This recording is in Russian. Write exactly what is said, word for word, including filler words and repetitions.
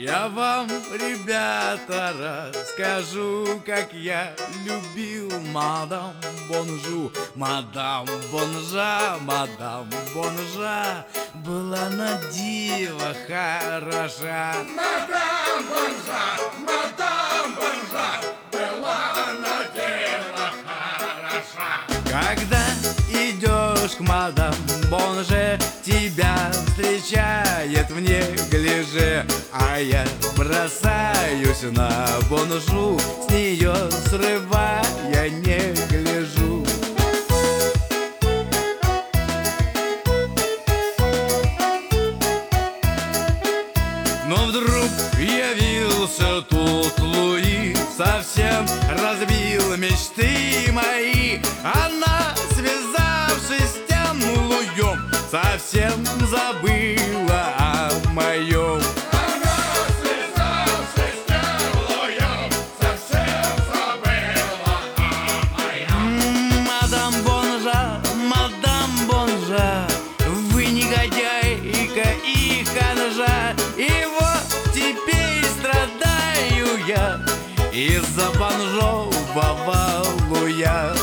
Я вам, ребята, расскажу, как я любил мадам Бонжу. Мадам Бонжа, мадам Бонжа была на диво хороша. Мадам Бонжа, мадам Бонжа была на диво хороша. Когда идешь к мадам Бонже, тебя встречает в неглиже, а я бросаюсь на Бонжу, с нее срывая не гляжу. Но вдруг явился тут Луи, совсем разбил мечты мои. Она, связавшись с тем Луем, совсем забыла о моем. Она, связавшись с тем Луем, совсем забыла о моем. Мадам Бонжа, мадам Бонжа, вы негодяйка и ханжа. И вот теперь страдаю я из-за бонжового Луя.